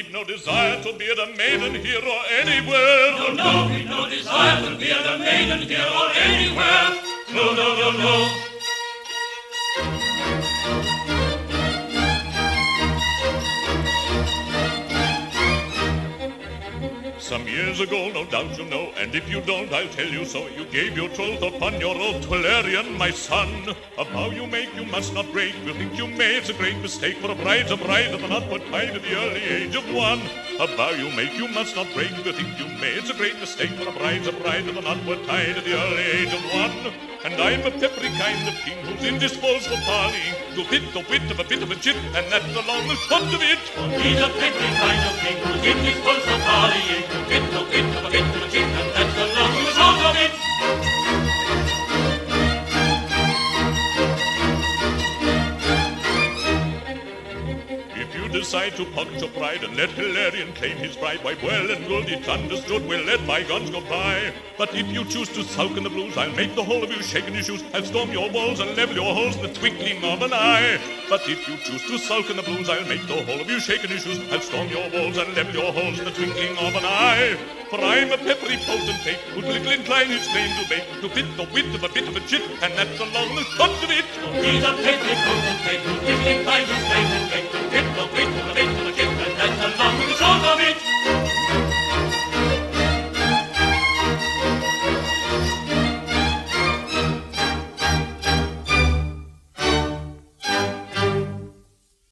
we've no desire to be the maiden here or anywhere. No, no, we've no desire to be the maiden here or anywhere. No, no, no, no. Some years ago, no doubt you know, and if you don't, I'll tell you so. You gave your troth upon your oath, Valerian, my son. A vow you make, you must not break. You think you made a great mistake, for a bride's a bride of an upward tide at the early age of 1. A vow you make, you must not break. You think you made a great mistake, for a bride's a bride of an upward tide at the early age of 1. And I'm a peppery kind of king who's indisposed for parleying. To fit the wit of a bit of a chip, and that's the long and short of it. He's a peppery kind of king who's indisposed for parleying. To fit the wit of a bit of a chip, and that's the long and short of it. Decide to pocket your pride and let Hilarion claim his bride, why, well and good, it's understood, we'll let bygones go by. But if you choose to sulk in the blues, I'll make the whole of you shake in your shoes. I'll storm your walls and level your holes in the twinkling of an eye. But if you choose to sulk in the blues, I'll make the whole of you shake in your shoes. I'll storm your walls and level your holes in the twinkling of an eye. For I'm a peppery potentate, who'd little incline his claim to make, to fit the wit of a bit of a chip, and that's the long and short of it. He's a peppery potentate, who'd little incline his claim to make, to fit the wit of a